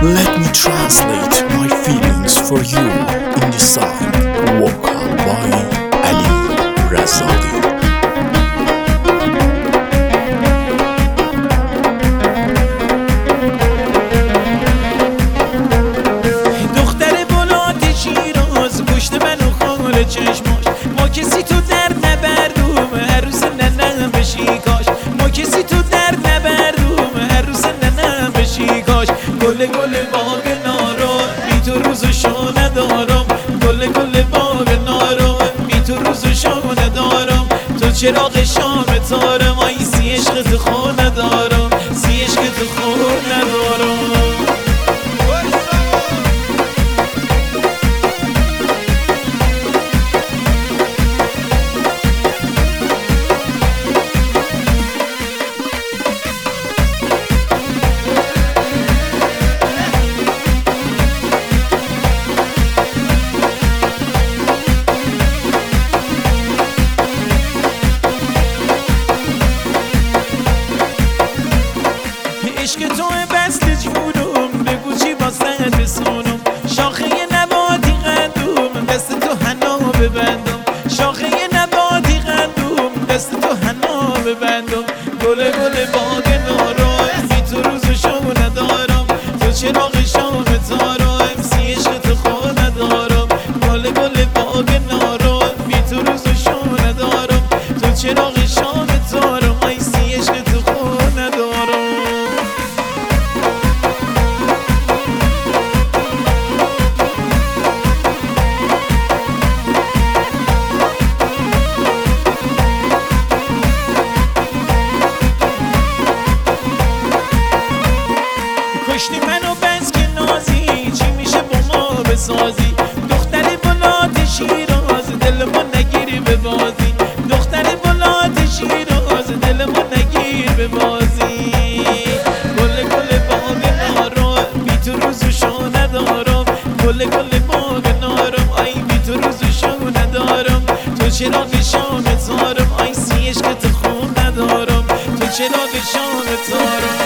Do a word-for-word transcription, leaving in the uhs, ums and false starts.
Let me translate my feelings for you in the song vocal by Ali Razali. دختر بلند شیراز گشت منو خال چشماش، ما کسی تو درد نبردوم هر روز ننم بشی کاش، ما کسی تو درد نبردوم هر روز ننم بشی کاش. گل گل باغ نارو بی تو روز و شو ندارم، گل گل باغ نارو بی تو روز و شو ندارم. تو چراغ شام تارم آی سی عشق تو خو ندارم، سی عشق تو خو ندارم. عشق تو بسته جونم بگو چی واسه رسونم، شاخه نباتی قندوم دست تو حنا ببندم، شاخه نباتی قندوم دست تو حنا ببندم. گل گل باغ نارم بی تو روز و شو ندارم، تو چراغ شام تارم سی عشق تو خو ندارم. گل گل باغ نارم بی تو روز و شو ندارم، تو چراغ شام تارم آی سی عشق تو خو ندارم. کشتی منو بس که نازی چی میشه با ما بسازی، دختری بلاد شیراز دل ما نگیری به بازی، دختری بلاد شیراز دل ما نگیر به بازی. گل گل باغ نارم بی تو روز و شو ندارم، گل گل باغ نارم آی بی تو روز و شو ندارم. تو چراغ شام تارم آی سی عشق تو خون ندارم، تو چراغ شام تارم.